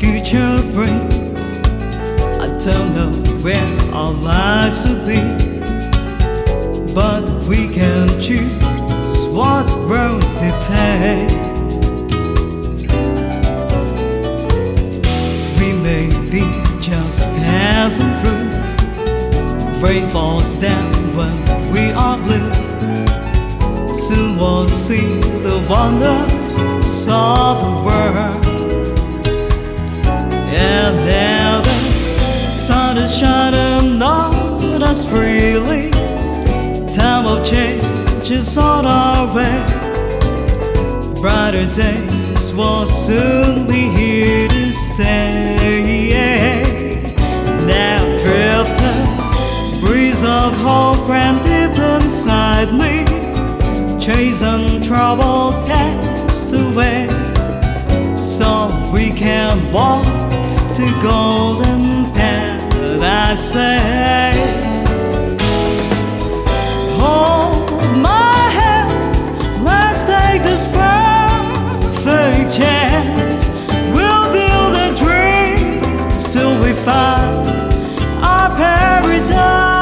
future brings. I don't know where our lives will be, but we can choose what roads they take. We may be just passing through. Rain falls down when we are blue. Soon we'll see the wonders of the world. And now the sun is shining on us freely. Time of change is on our way. Brighter days will soon be here to stay. Now drifting, breeze of hope ran deep inside me, chasing trouble past away, so we can walk to golden paradise. Say, hold my hand, let's take this perfect chance. We'll build a dream till we find our paradise.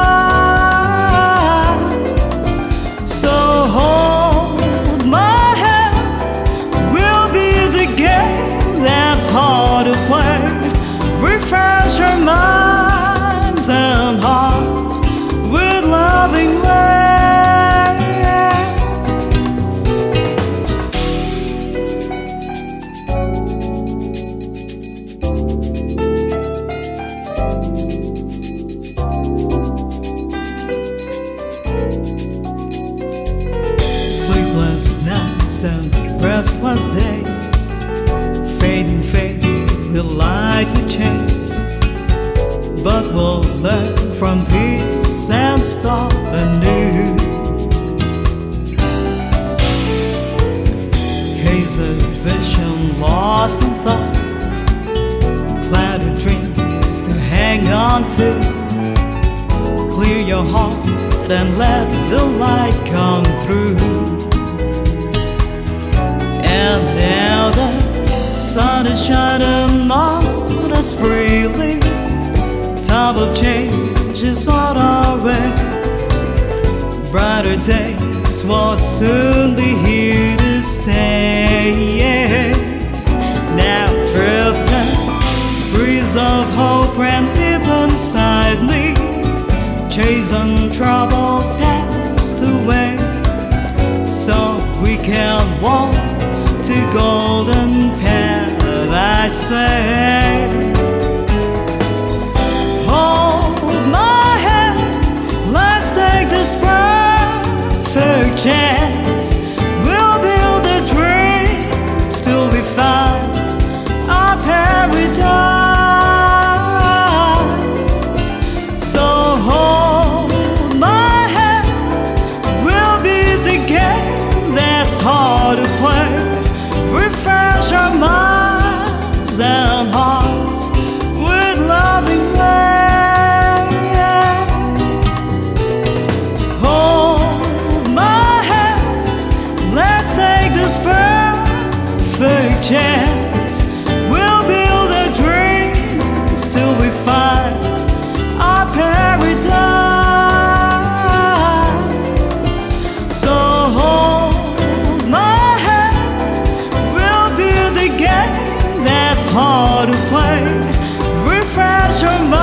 So hold my hand, we'll be the game that's hard to play. Refresh our minds and hearts with loving Sleepless nights and restless days, fading faith the light we chase, but we'll learn from this and start anew. Haze of vision lost in thought, clouded dreams to hang on to. Clear your heart and let the light come through. And now the sun is shining on us freely. Time of change is on our way. Brighter days will soon be here to stay. Now drifting, breeze of hope ran deep inside me, chasing trouble past away, so we can walk to golden paradise. Say, hold my hand, let's take this perfect chance. We'll build a dream till we find our paradise. So hold my hand, we'll be the game that's hard to play. Refresh our minds and hearts with loving ways. Hold my hand, let's take this perfect chance. We'll build a dream till we find our paradise. So hold my hand, we'll be the game that's hard to play. Refresh your mind